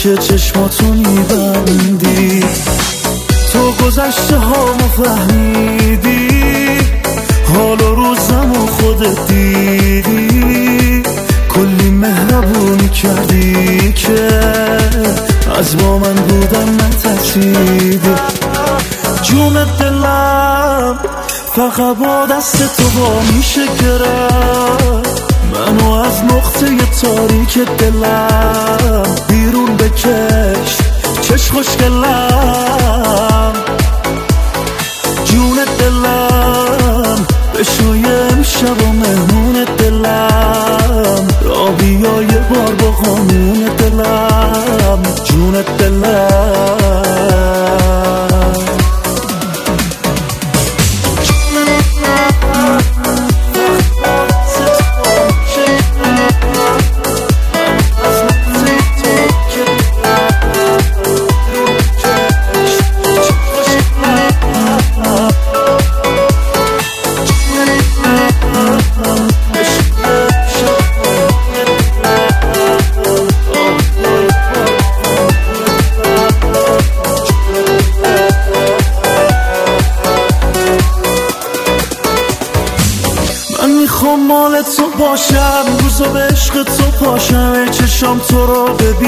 که چشماتو میبندی، تو گذشته هامو فهمیدی، حال و روزمو خودت دیدی، کلی مهربونی کردی که از با من بودن نترسیدی. جون دلم فقط با دست تو با میشه گرفت، منو از نقطه تاریک دلم بیرون بکش چش خوشگلم. جون دلم بشوی امشب و مهمون دلم، را بیا یه بار با قانون دلم. جون دلم میخوام مال تو باشم، روزا به عشق تو پاشم، چشام تو رو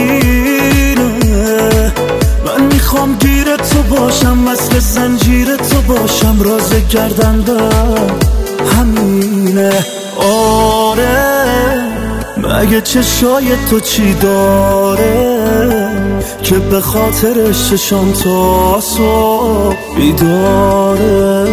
ببینه. من میخوام گیر تو باشم، مثل زنجیر تو باشم، راز گردندم همینه. آره مگه چشای تو چی داره که به خاطرش چشام تو صبح بیداره.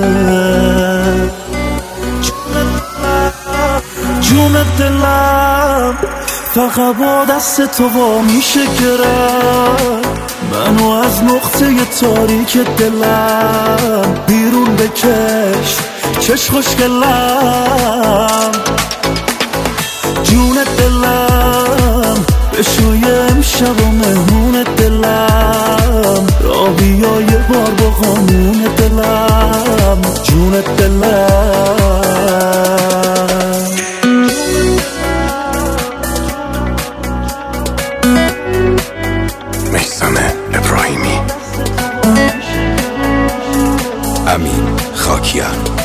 جون دلم فقط با دست تو با میشه گرفت، منو از نقطه تاریک دلم بیرون بکش چش خوشگلم. جون دلم بشوی امشب و مهمون دلم، را بیا یه بار با قانون دلم. جون دلم میثم ابراهیمی، امین خاکیان.